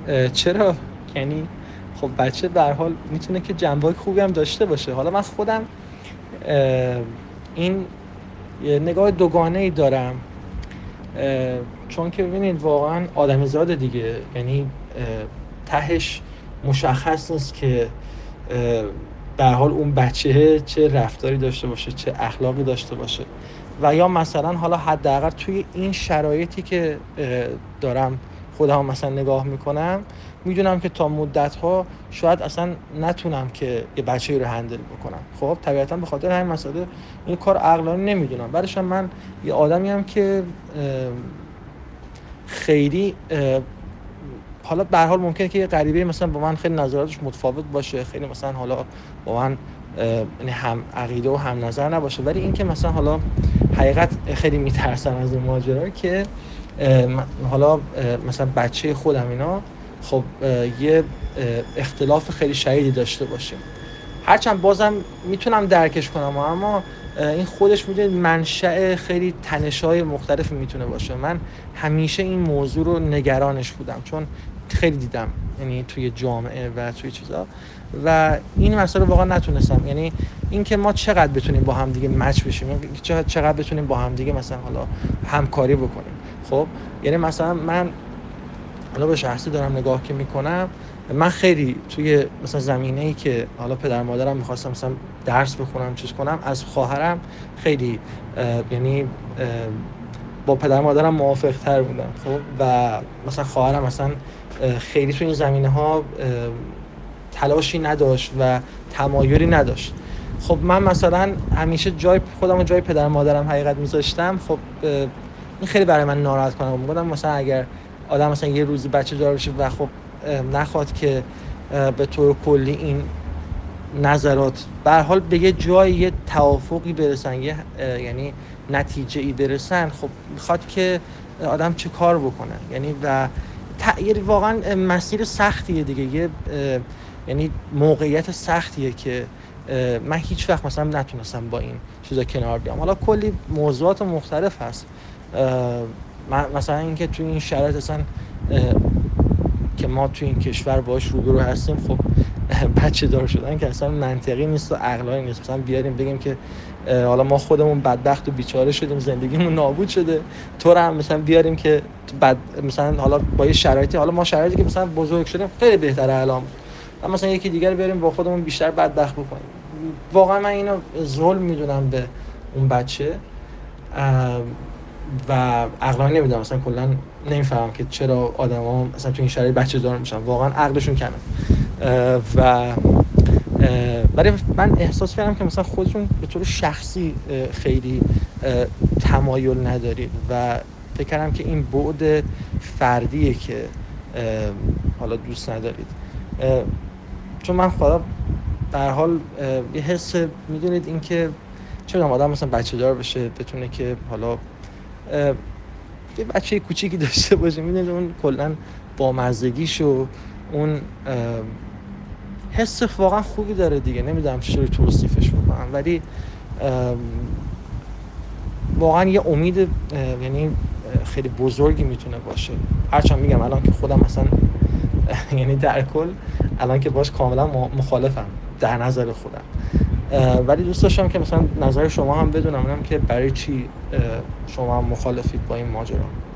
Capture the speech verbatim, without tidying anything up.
اه، چرا؟ یعنی خب بچه به هر حال میتونه که جنبه‌های خوبی هم داشته باشه. حالا من خودم اه، این یه نگاه دوگانه‌ای دارم، اه، چون که ببینید واقعا آدمیزاده دیگه، یعنی اه، تهش مشخص نیست که اه، به هر حال اون بچه چه رفتاری داشته باشه، چه اخلاقی داشته باشه. و یا مثلا حالا حداقل توی این شرایطی که اه، دارم خودم مثلا نگاه میکنم، میدونم که تا مدت‌ها شاید اصلا نتونم که یه بچه‌ای رو هندل بکنم. خب طبیعتاً به خاطر همین مسئله این کار عقلانی نمیدونم. بعدش هم من یه آدمیم که اه، خیلی اه، حالا به هر حال ممکنه که یه غریبه مثلا با من خیلی نظراتش متفاوت باشه، خیلی مثلا حالا با من اه، یعنی هم عقیده و هم نظر نباشه، ولی این که مثلا حالا حقیقت خیلی میترسم از این ماجرا که اه، من- حالا اه، مثلا بچه خودم اینا خب اه، یه اه، اختلاف خیلی شدیدی داشته باشیم. هرچند بازم میتونم درکش کنم، اما این خودش میدونید منشأ خیلی تنش‌های مختلف میتونه باشه. من همیشه این موضوع رو نگرانش بودم، چون خیلی دیدم یعنی توی جامعه و توی چیزا، و این مسئله واقعا نتونستم، یعنی این که ما چقدر بتونیم با هم دیگه مچ بشیم، چقدر چقدر بتونیم با هم دیگه مثلا حالا همکاری بکنیم. خب یعنی مثلا من حالا به شخصی دارم نگاه که میکنم، من خیلی توی مثلا زمینه‌ای که حالا پدر مادرم میخواستم مثلا درس بخونم چیز کنم، از خواهرم خیلی یعنی اه، با پدر مادرم موافق تر بودم. خب و مثلا خواهرم مثلا خیلی توی این زمینه ها تلاشی نداشت و تمایلی نداشت. خب من مثلا همیشه جای خودم و جای پدر مادرم حقیقت میذاشتم. خب این خیلی برای من ناراحت کنم. میگم مثلا اگر آدم مثلا یه روزی بچه دار بشه و خب نخواد که به طور کلی این نظرات به هر حال به یه جای یه توافقی برسن، یه یعنی نتیجه ای برسن، خب میخواد که آدم چه کار بکنه. یعنی و یعنی واقعا مسیر سختیه دیگه، یه یعنی موقعیت سختیه که من هیچ وقت مثلا نتونستم با این چیزا کنار بیام. حالا کلی موضوعات مختلف هست، مثلا اینکه توی این شرایط اصلا که ما توی این کشور باش روبرو هستیم، خب بچه دار شدن که اصلا منطقی نیست و عقلانی نیست. مثلا بیاریم بگیم که حالا ما خودمون بدبخت و بیچاره شدیم، زندگیمون نابود شده، تو رو هم مثلا بیاریم که بعد مثلا حالا با یه شرایطی، حالا ما شرایطی که مثلا بزرگ شدیم خیلی بهتره الان، اما مثلا یکی دیگر بیاریم با خودمون بیشتر بدبخت بکنیم. واقعا من اینو ظلم میدونم به اون بچه و عقلانی نمیدونم، مثلا کلا نمیفهمم که چرا آدما مثلا تو این شرایط بچه دار میشن، واقعا عقلشون کمه. و ولی من احساس کردم که مثلا خودشون به طور شخصی خیلی تمایل ندارید و فکر کردم که این بعد فردیه که حالا دوست ندارید. چون من خدا به هر حال یه حس میدونید این که چرا آدم مثلا بچه دار بشه، بتونه که حالا یه بچه کوچیکی داشته باشه، میدونید اون کلا بامزگیش و اون حس واقعا خوبی داره دیگه. نمیدونم چطوری توصیفش بکنم، ولی واقعا یه امید یعنی خیلی بزرگی میتونه باشه. هرچند میگم الان که خودم مثلا یعنی در کل الان که باش کاملا مخالفم در نظر خودم، ولی دوست داشتم که مثلا نظر شما هم بدونم، که برای چی شما هم مخالفید با این ماجرا.